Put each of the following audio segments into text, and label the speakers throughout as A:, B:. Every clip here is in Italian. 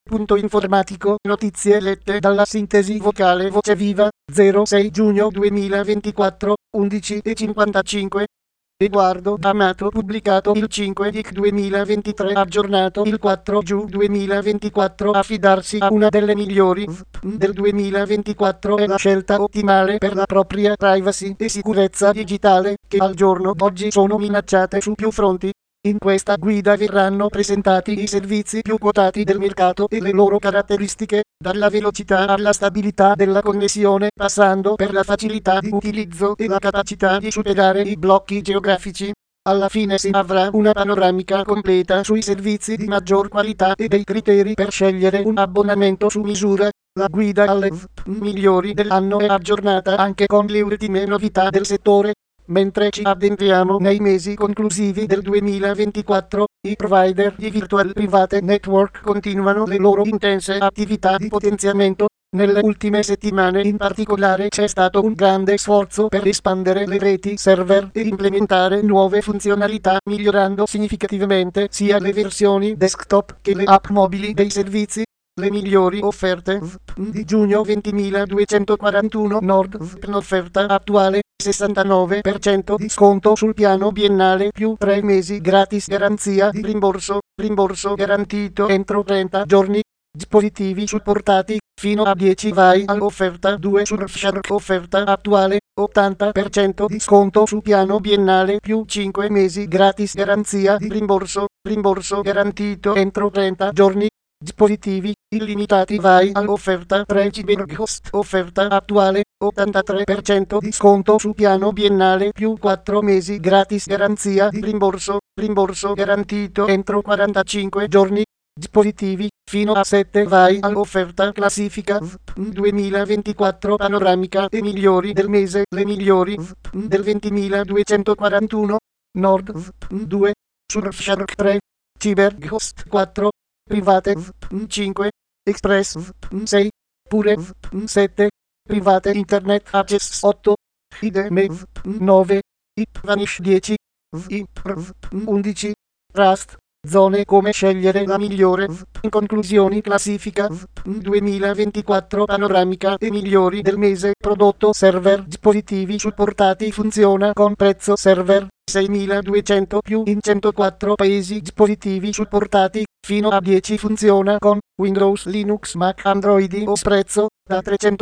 A: Punto informatico, notizie lette dalla sintesi vocale Voce Viva, 06 giugno 2024, 11:55. Edoardo Amato pubblicato il 5 Dic 2023 aggiornato il 4 giugno 2024 affidarsi a una delle migliori del 2024 è la scelta ottimale per la propria privacy e sicurezza digitale che al giorno d'oggi sono minacciate su più fronti. In questa guida verranno presentati i servizi più quotati del mercato e le loro caratteristiche, dalla velocità alla stabilità della connessione, passando per la facilità di utilizzo e la capacità di superare i blocchi geografici. Alla fine si avrà una panoramica completa sui servizi di maggior qualità e dei criteri per scegliere un abbonamento su misura. La guida alle migliori dell'anno è aggiornata anche con le ultime novità del settore. Mentre ci addentriamo nei mesi conclusivi del 2024, i provider di Virtual Private Network continuano le loro intense attività di potenziamento. Nelle ultime settimane in particolare c'è stato un grande sforzo per espandere le reti server e implementare nuove funzionalità, migliorando significativamente sia le versioni desktop che le app mobili dei servizi. Le migliori offerte di giugno 20.241 Nord, l'offerta attuale 69% di sconto sul piano biennale più 3 mesi gratis, garanzia di rimborso garantito entro 30 giorni, dispositivi supportati fino a 10 vai all'offerta 2 Surfshark, offerta attuale 80% di sconto sul piano biennale più 5 mesi gratis, garanzia di rimborso garantito entro 30 giorni. Dispositivi illimitati vai all'offerta 3 Cyberghost, offerta attuale 83% di sconto sul piano biennale più 4 mesi gratis, garanzia di rimborso garantito entro 45 giorni. Dispositivi fino a 7 vai all'offerta classifica 2024 panoramica e migliori del mese, le migliori del 20.241 Nord 2 Surfshark 3 Cyberghost 4 Private 5, Express 6, Pure 7, Private Internet Access 8, IDM 9, IP Vanish 10, IP 11, Rust. Zone come scegliere la migliore. In conclusioni classifica 2024 panoramica e migliori del mese. Prodotto server, dispositivi supportati, funziona con prezzo server 6.200 più in 104 paesi, dispositivi supportati fino a 10, funziona con Windows, Linux, Mac, Android o prezzo da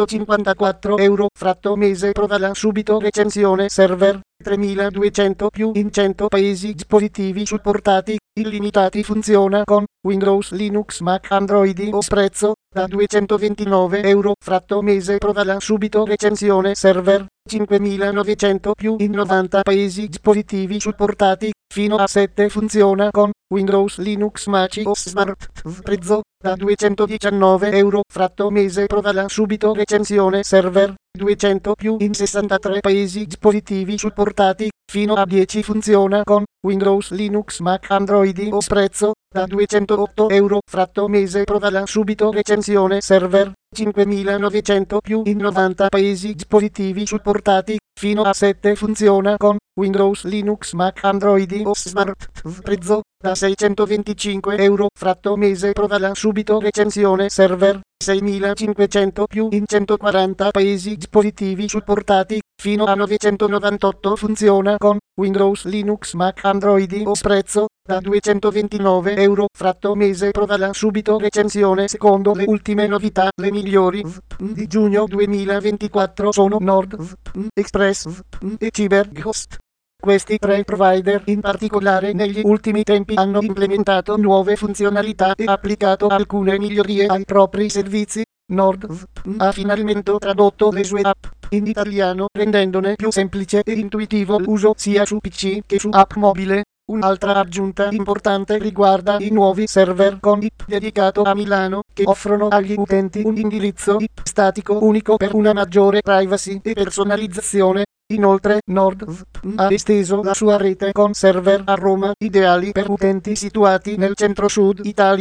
A: €354 fratto mese. Provala subito recensione server 3.200 più in 100 paesi, dispositivi supportati illimitati, funziona con Windows, Linux, Mac, Android o prezzo da €229 fratto mese. Provala subito recensione server 5.900 più in 90 paesi, dispositivi supportati fino a 7, funziona con Windows, Linux, Mac OS Smart, prezzo da €219 fratto mese. Provala subito recensione server 200 più in 63 paesi, dispositivi supportati fino a 10, funziona con Windows, Linux, Mac, Android o prezzo da €208 fratto mese. Provala subito recensione server 5.900 più in 90 paesi, dispositivi supportati fino a 7, funziona con Windows, Linux, Mac, Android o Smart, prezzo da €625 fratto mese. Provala subito recensione server 6.500 più in 140 paesi, dispositivi supportati fino a 998, funziona con Windows, Linux, Mac, Android o prezzo da €229 fratto mese. Provala subito recensione secondo le ultime novità. Le migliori di giugno 2024 sono Nord, Express e Cyberghost. Questi tre provider in particolare negli ultimi tempi hanno implementato nuove funzionalità e applicato alcune migliorie ai propri servizi. Nord ha finalmente tradotto le sue app in italiano, rendendone più semplice e intuitivo l'uso sia su PC che su app mobile. Un'altra aggiunta importante riguarda i nuovi server con IP dedicato a Milano, che offrono agli utenti un indirizzo IP statico unico per una maggiore privacy e personalizzazione. Inoltre, Nord ha esteso la sua rete con server a Roma, ideali per utenti situati nel centro-sud Italia.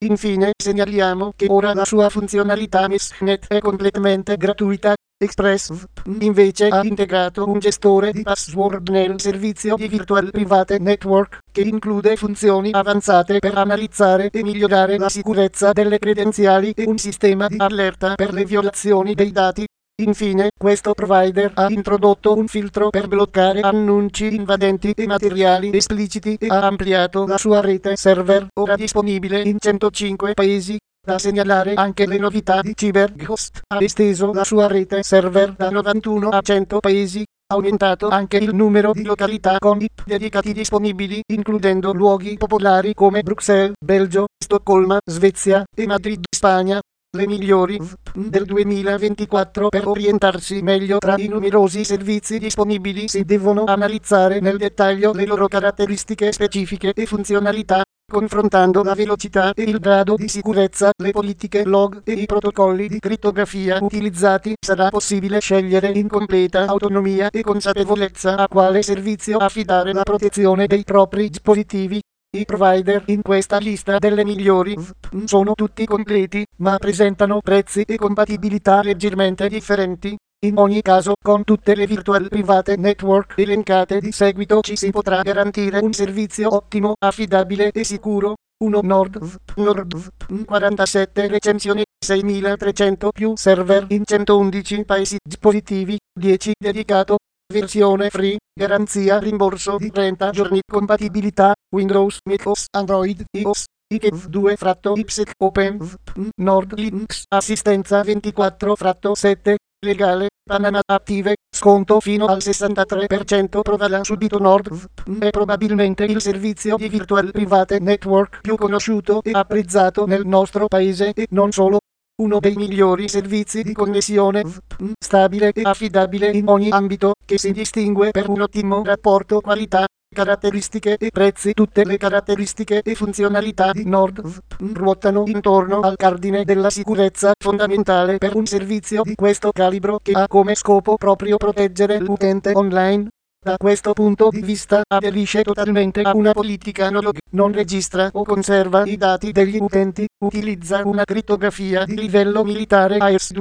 A: Infine segnaliamo che ora la sua funzionalità MESnet è completamente gratuita. ExpressVPN invece ha integrato un gestore di password nel servizio di Virtual Private Network, che include funzioni avanzate per analizzare e migliorare la sicurezza delle credenziali e un sistema di allerta per le violazioni dei dati. Infine, questo provider ha introdotto un filtro per bloccare annunci invadenti e materiali espliciti e ha ampliato la sua rete server, ora disponibile in 105 paesi. Da segnalare anche le novità di CyberGhost, ha esteso la sua rete server da 91 a 100 paesi, ha aumentato anche il numero di località con IP dedicati disponibili, includendo luoghi popolari come Bruxelles, Belgio, Stoccolma, Svezia e Madrid, Spagna. Le migliori VPN del 2024 per orientarsi meglio tra i numerosi servizi disponibili si devono analizzare nel dettaglio le loro caratteristiche specifiche e funzionalità, confrontando la velocità e il grado di sicurezza, le politiche log e i protocolli di crittografia utilizzati. Sarà possibile scegliere in completa autonomia e consapevolezza a quale servizio affidare la protezione dei propri dispositivi. I provider in questa lista delle migliori VPN sono tutti completi, ma presentano prezzi e compatibilità leggermente differenti. In ogni caso, con tutte le Virtual Private Network elencate di seguito ci si potrà garantire un servizio ottimo, affidabile e sicuro. 1. NordVPN 47 recensioni, 6300 più server in 111 paesi, dispositivi 10 dedicato. Versione free, garanzia rimborso di 30 giorni, compatibilità Windows, MacOS, Android, iOS, IKEV2-IPsec OpenVPN, NordLynx, assistenza 24/7, legale, Panama attive, sconto fino al 63%. Provala subito NordVPN, è probabilmente il servizio di Virtual Private Network più conosciuto e apprezzato nel nostro paese e non solo. Uno dei migliori servizi di connessione VPN, stabile e affidabile in ogni ambito, che si distingue per un ottimo rapporto qualità, caratteristiche e prezzi. Tutte le caratteristiche e funzionalità di NordVPN ruotano intorno al cardine della sicurezza, fondamentale per un servizio di questo calibro che ha come scopo proprio proteggere l'utente online. Da questo punto di vista aderisce totalmente a una politica no-log, non registra o conserva i dati degli utenti, utilizza una crittografia di livello militare AES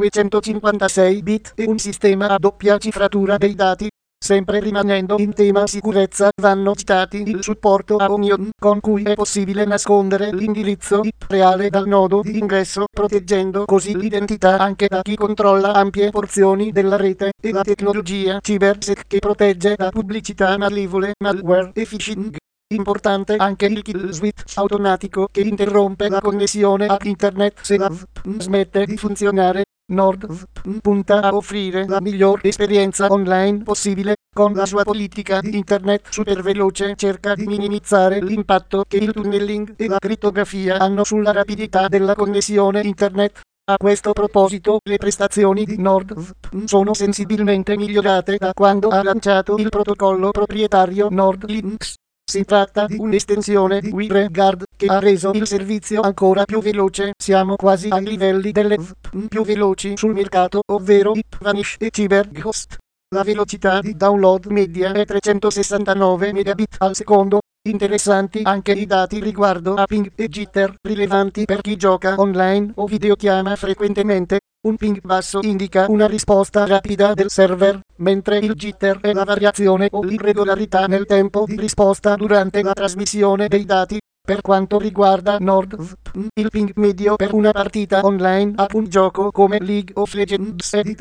A: 256 bit e un sistema a doppia cifratura dei dati. Sempre rimanendo in tema sicurezza, vanno citati il supporto a Onion, con cui è possibile nascondere l'indirizzo IP reale dal nodo di ingresso, proteggendo così l'identità anche da chi controlla ampie porzioni della rete, e la tecnologia CyberSec che protegge da pubblicità malevole, malware e phishing. Importante anche il kill switch automatico che interrompe la connessione ad internet se la VPN smette di funzionare. NordVPN punta a offrire la miglior esperienza online possibile. Con la sua politica di internet super veloce cerca di minimizzare l'impatto che il tunneling e la crittografia hanno sulla rapidità della connessione internet. A questo proposito, le prestazioni di NordVPN sono sensibilmente migliorate da quando ha lanciato il protocollo proprietario NordLynx. Si tratta di un'estensione di WireGuard che ha reso il servizio ancora più veloce. Siamo quasi ai livelli delle VPN più veloci sul mercato, ovvero IPVanish e CyberGhost. La velocità di download media è 369 megabit al secondo. Interessanti anche i dati riguardo a ping e jitter, rilevanti per chi gioca online o videochiama frequentemente. Un ping basso indica una risposta rapida del server, mentre il jitter è la variazione o l'irregolarità nel tempo di risposta durante la trasmissione dei dati. Per quanto riguarda NordVPN, il ping medio per una partita online a un gioco come League of Legends è di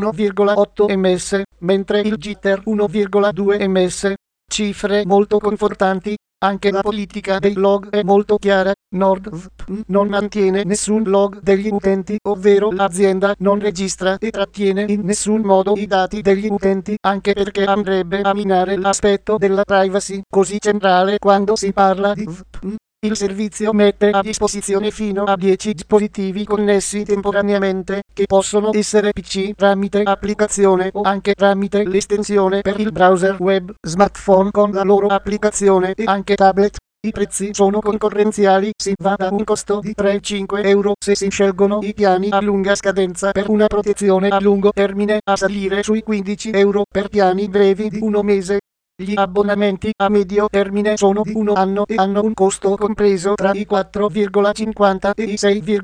A: 31,8 ms, mentre il jitter 1,2 ms. Cifre molto confortanti. Anche la politica dei log è molto chiara. NordVPN non mantiene nessun log degli utenti, ovvero l'azienda non registra e trattiene in nessun modo i dati degli utenti, anche perché andrebbe a minare l'aspetto della privacy, così centrale quando si parla di VPN. Il servizio mette a disposizione fino a 10 dispositivi connessi temporaneamente, che possono essere PC tramite applicazione o anche tramite l'estensione per il browser web, smartphone con la loro applicazione e anche tablet. I prezzi sono concorrenziali, si va da un costo di 3-5 euro se si scelgono i piani a lunga scadenza per una protezione a lungo termine, a salire sui 15 euro per piani brevi di 1 mese. Gli abbonamenti a medio termine sono di 1 anno e hanno un costo compreso tra i 4,50 e i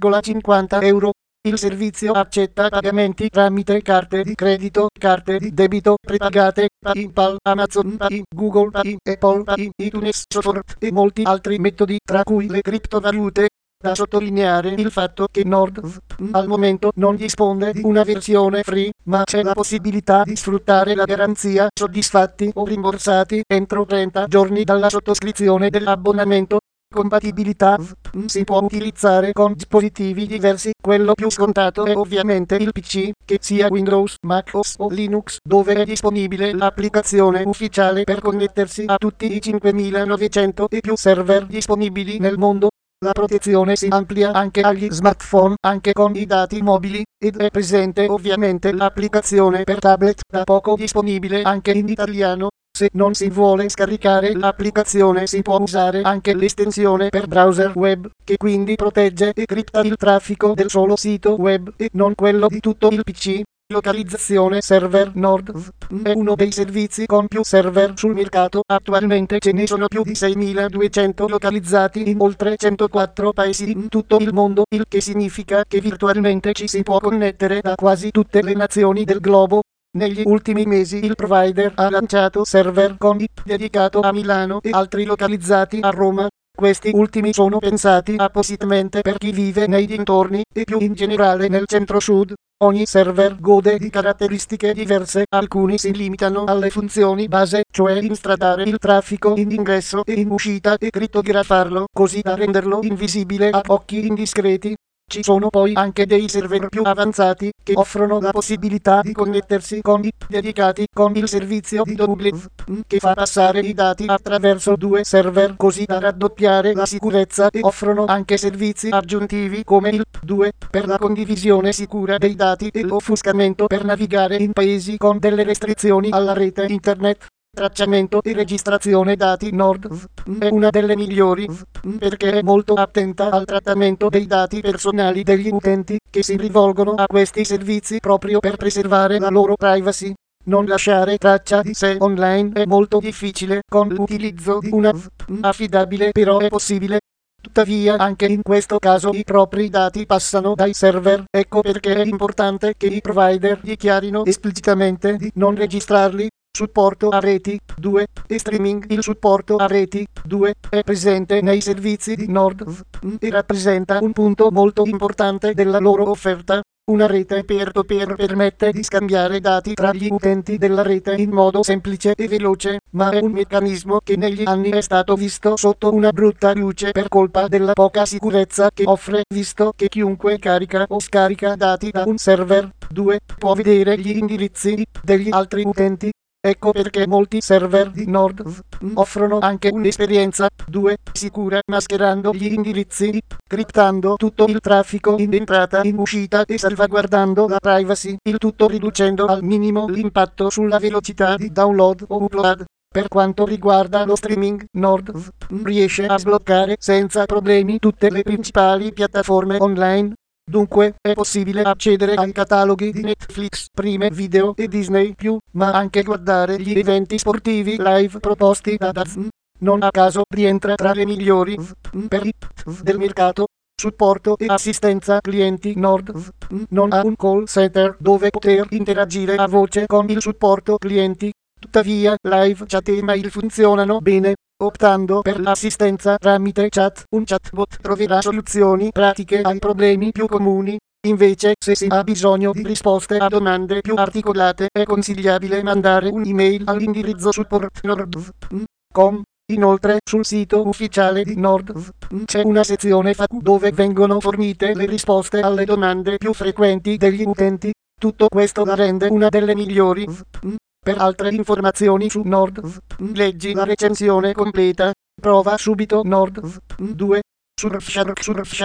A: 6,50 euro. Il servizio accetta pagamenti tramite carte di credito, carte di debito prepagate, PayPal, Amazon Pay, Google Pay, Apple Pay, iTunes Store e molti altri metodi, tra cui le criptovalute. Da sottolineare il fatto che NordVPN al momento non dispone di una versione free, ma c'è la possibilità di sfruttare la garanzia soddisfatti o rimborsati entro 30 giorni dalla sottoscrizione dell'abbonamento. Compatibilità VPN si può utilizzare con dispositivi diversi, quello più scontato è ovviamente il PC, che sia Windows, Mac OS o Linux, dove è disponibile l'applicazione ufficiale per connettersi a tutti i 5900 e più server disponibili nel mondo. La protezione si amplia anche agli smartphone, anche con i dati mobili, ed è presente ovviamente l'applicazione per tablet, da poco disponibile anche in italiano. Se non si vuole scaricare l'applicazione si può usare anche l'estensione per browser web, che quindi protegge e cripta il traffico del solo sito web e non quello di tutto il PC. Localizzazione server NordVPN è uno dei servizi con più server sul mercato. Attualmente ce ne sono più di 6200 localizzati in oltre 104 paesi in tutto il mondo, il che significa che virtualmente ci si può connettere da quasi tutte le nazioni del globo. Negli ultimi mesi il provider ha lanciato server con IP dedicato a Milano e altri localizzati a Roma. Questi ultimi sono pensati appositamente per chi vive nei dintorni e più in generale nel centro-sud. Ogni server gode di caratteristiche diverse, alcuni si limitano alle funzioni base, cioè instradare il traffico in ingresso e in uscita e crittografarlo, così da renderlo invisibile a occhi indiscreti. Ci sono poi anche dei server più avanzati, che offrono la possibilità di connettersi con IP dedicati con il servizio di WPN, che fa passare i dati attraverso due server così da raddoppiare la sicurezza, e offrono anche servizi aggiuntivi come il P2 per la condivisione sicura dei dati e l'offuscamento per navigare in paesi con delle restrizioni alla rete internet. Tracciamento e registrazione dati. NordVPN è una delle migliori VPN perché è molto attenta al trattamento dei dati personali degli utenti che si rivolgono a questi servizi proprio per preservare la loro privacy. Non lasciare traccia di sé online è molto difficile con l'utilizzo di una VPN affidabile, però è possibile. Tuttavia anche in questo caso i propri dati passano dai server, ecco perché è importante che i provider dichiarino esplicitamente di non registrarli. Supporto a reti 2 e streaming. Il supporto a reti 2 è presente nei servizi di NordVPN e rappresenta un punto molto importante della loro offerta. Una rete peer-to-peer permette di scambiare dati tra gli utenti della rete in modo semplice e veloce, ma è un meccanismo che negli anni è stato visto sotto una brutta luce per colpa della poca sicurezza che offre, visto che chiunque carica o scarica dati da un server 2 può vedere gli indirizzi IP degli altri utenti. Ecco perché molti server di NordVPN offrono anche un'esperienza 2 sicura, mascherando gli indirizzi IP, criptando tutto il traffico in entrata e in uscita e salvaguardando la privacy, il tutto riducendo al minimo l'impatto sulla velocità di download o upload. Per quanto riguarda lo streaming, NordVPN riesce a sbloccare senza problemi tutte le principali piattaforme online. Dunque, è possibile accedere ai cataloghi di Netflix, Prime Video e Disney+, ma anche guardare gli eventi sportivi live proposti da DAZN. Non a caso rientra tra le migliori VPN per IP del mercato. Supporto e assistenza clienti. NordVPN non ha un call center dove poter interagire a voce con il supporto clienti. Tuttavia, live chat e mail funzionano bene. Optando per l'assistenza tramite chat, un chatbot troverà soluzioni pratiche ai problemi più comuni. Invece, se si ha bisogno di risposte a domande più articolate, è consigliabile mandare un'email all'indirizzo support@nordvpn.com. Inoltre, sul sito ufficiale di NordVPN c'è una sezione FAQ dove vengono fornite le risposte alle domande più frequenti degli utenti. Tutto questo la rende una delle migliori VPN. Per altre informazioni su NordVPN leggi la recensione completa. Prova subito NordVPN 2. Surfshark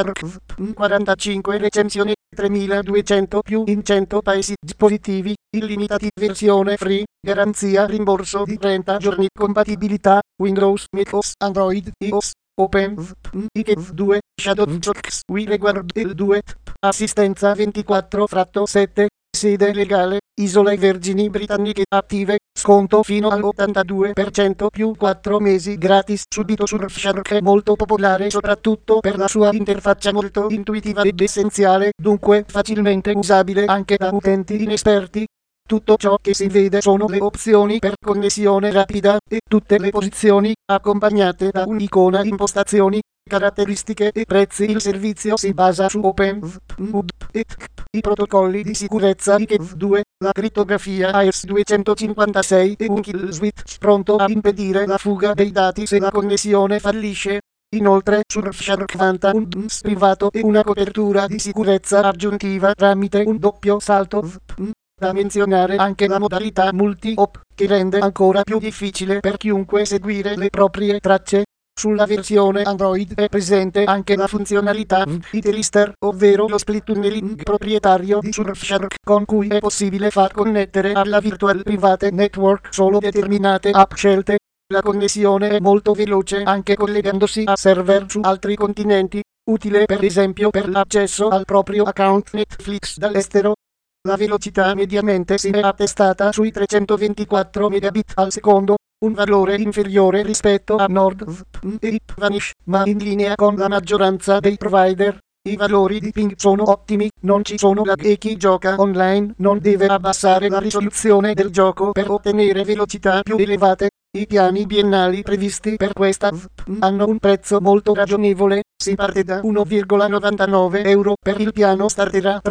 A: VPN 45 recensioni, 3200 più in 100 paesi. Dispositivi illimitati, versione free, garanzia rimborso di 30 giorni, compatibilità Windows, MacOS, Android, iOS. OpenVPN IKEV2 Shadowsocks WireGuard L2 assistenza 24/7 Sede legale, Isole Vergini Britanniche attive, sconto fino all'82% più 4 mesi gratis subito. Surfshark è molto popolare soprattutto per la sua interfaccia molto intuitiva ed essenziale, dunque facilmente usabile anche da utenti inesperti. Tutto ciò che si vede sono le opzioni per connessione rapida e tutte le posizioni, accompagnate da un'icona impostazioni, caratteristiche e prezzi. Il servizio si basa su OpenVPN e i protocolli di sicurezza IKEV2, la crittografia AES-256 e un kill switch pronto a impedire la fuga dei dati se la connessione fallisce. Inoltre Surfshark vanta un DNS privato e una copertura di sicurezza aggiuntiva tramite un doppio salto VPN. Da menzionare anche la modalità multi-op, che rende ancora più difficile per chiunque seguire le proprie tracce. Sulla versione Android è presente anche la funzionalità VPN, ovvero lo split tunneling proprietario di Surfshark, con cui è possibile far connettere alla Virtual Private Network solo determinate app scelte. La connessione è molto veloce anche collegandosi a server su altri continenti, utile per esempio per l'accesso al proprio account Netflix dall'estero. La velocità mediamente si è attestata sui 324 megabit al secondo, un valore inferiore rispetto a NordVPN e IPVanish, ma in linea con la maggioranza dei provider. I valori di ping sono ottimi, non ci sono lag e chi gioca online non deve abbassare la risoluzione del gioco per ottenere velocità più elevate. I piani biennali previsti per questa VPN hanno un prezzo molto ragionevole, si parte da 1,99 euro per il piano starter a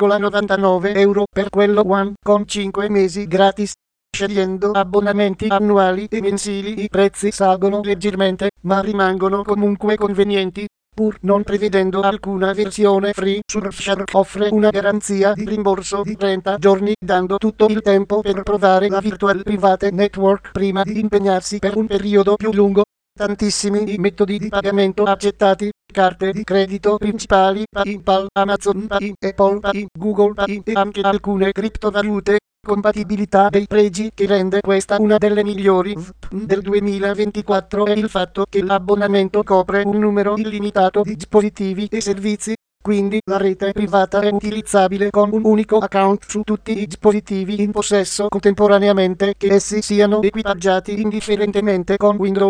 A: 3,99 euro per quello One, con 5 mesi gratis. Scegliendo abbonamenti annuali e mensili i prezzi salgono leggermente, ma rimangono comunque convenienti. Pur non prevedendo alcuna versione free, Surfshark offre una garanzia di rimborso di 30 giorni, dando tutto il tempo per provare la Virtual Private Network prima di impegnarsi per un periodo più lungo. Tantissimi i metodi di pagamento accettati, carte di credito principali, PayPal, Amazon Pay, Apple Pay, Google Pay e anche alcune criptovalute. Compatibilità dei pregi che rende questa una delle migliori VPN del 2024 è il fatto che l'abbonamento copre un numero illimitato di dispositivi e servizi, quindi la rete privata è utilizzabile con un unico account su tutti i dispositivi in possesso contemporaneamente, che essi siano equipaggiati indifferentemente con Windows